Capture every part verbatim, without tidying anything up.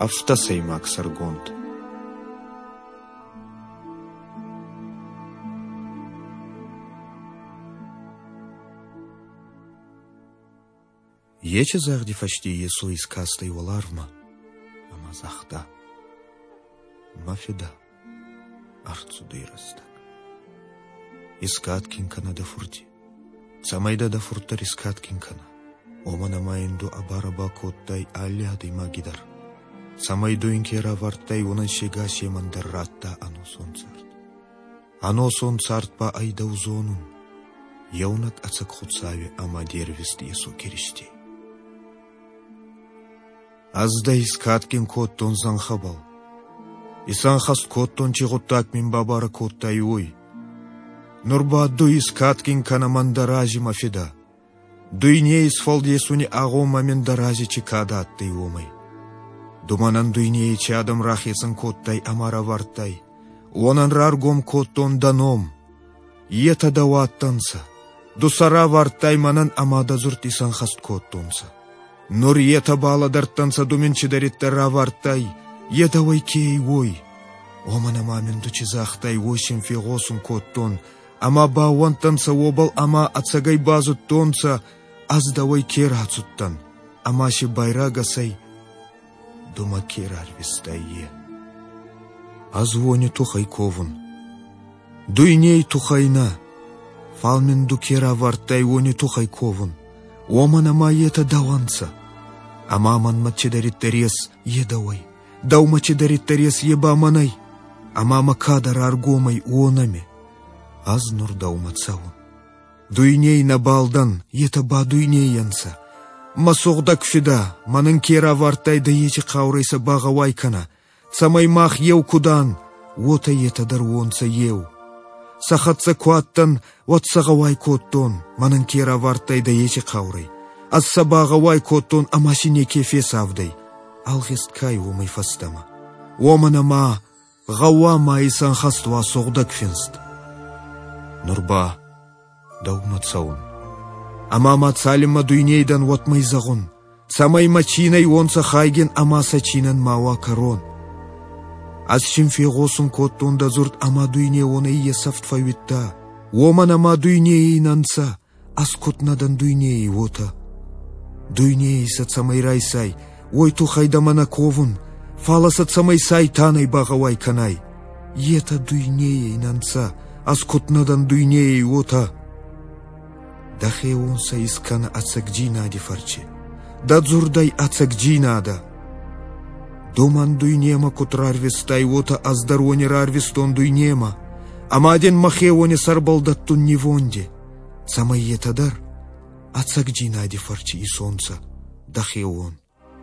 Автасаймак саргонт. Ече загди фачти Есу из каста и воларма, ама захта. Мафида, арцудырастак. Искаткинкана да фурти. Самайда да фуртар искаткинкана. Омана майнду абараба коттай алляды магидар. Самайду инкера вартай унан шегасе мандарратта ано сонцарт. Ано сонцарт па айда узонун. Яунак ацак хуцави ама дервист Есу киристей. Азда искаткин коттон занхабал. Исанхаст коттон чиготтак мин бабара коттай ой. Нурба ду искаткин кана мандаражи мафида. Дуйне исфалд Есуни агома мендаражи чикада аттай омай. Думанан дуйне ичи адам рахесан коттай амара вартай. Онан раргом коттон даном. Ета даваттанса. Дусара вартай манан амада зурт исанхаст коттонса. Нур ета баладарттанса думенчидариттара вартай. Еда вайкей ой. Омана мамин дучизахтай восемь фигосун коттон. Ама бауантанса обал ама ацагай базут тонца. Азда вайкер ацуттан. Амаши байрагасай. Дума керар вистайе. Азвони тухай ковун. Дуйней тухайна. Фалмин дукера вартай вони тухай ковун. Омана маета даванца. Амаман мачидариттерес едавай. Дау мачидариттерес ебаманай. Амама кадар аргомай онами. Аз нур даумацавун. Дуйней на балдан ета ба дуйнеянца. Масоғдак фида, манын кера вартай да ечи қаурайса бағавай кана. Самай мах ев кудан, ота етадар онца ев. Сахатса куаттан, ватсағавай коттон, манын кера вартай да ечи қаурай. Асса бағавай коттон, амашине кефес авдай. Алғест кай омай фастама. Омана ма, ғауа ма исан хаства соғдак фенст. Нурба, даумацаун. Амама цалима дуйнейдан ватмай загун. Самай мачинай онца хайген ама сачинан мава карон. Аз шимфегосун коттон да зурт ама дуйне онай есафт фавитта. Оман ама дуйней нанца, аз котнадан дуйней вота. Дуйней сат самай райсай, ой тухайда мана ковун. Фаласат самай сай танай бағавай канай. Ета дуйней нанца, аз котнадан дуйней вота. Дахе онса искана ацакджина ади фарче. Да дзурдай ацакджина ада. Думан дуйнема кутрарвистай вота аздарони рарвистон дуйнема. Амаден махеоне сарбалдаттун невонде. Самай етадар ацакджина ади фарче и сонца. Дахе он.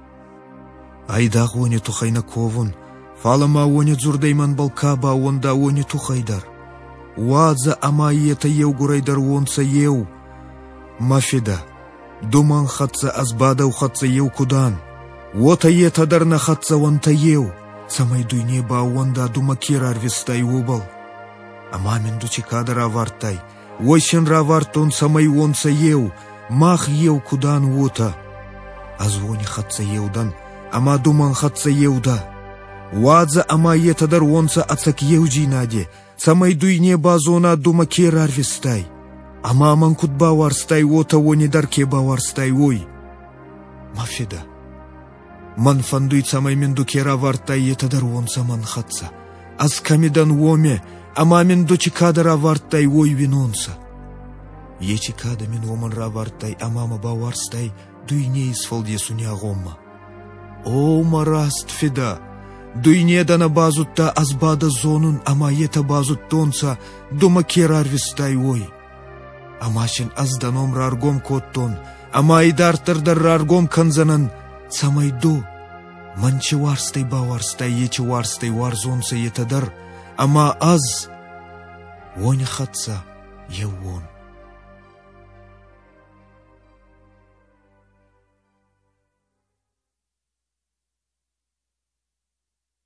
Айдах оне тухайна ковун. Фалама оне дзурдайман балкаба онда оне тухайдар. Уадза ама ета евгурайдар онца ев. Мафида, думан хатса азбада ухатса ев кудан. Ота етадар на хатса ванта ев. Самай дуйне ба ванда дума кирар вистай убал. Амамин дучи кадара вартай. Ойшен равартон самай вонса ев. Мах ев кудан ота. Азвони хатса евдан. Ама думан хатса евда. Уадза ама етадар вонса ацак евджинаде. Самай дуйне ба зона дума кирар вистай. Ама аман кут баварстай ота вони дарке баварстай ой. Мафида. Ман фандуй самай менду кера вартай етадар онса ман хатса. Аз камидан оме, ама менду чикадара вартай ой винонса. Ечи када мен оман ра вартай, амама баварстай, дуйне исфал Есуни агомма. О, мараст фида. Дуйне дана базутта азбада зонун, ама ета базут тонса, дума керар вистай ой. Амашин азданом раргом коттон, ама айдартырдар раргом канзанан, самайду, манчи варстай баварстай, ечи варстай варзонса етадар, ама аз, вони хатса евон.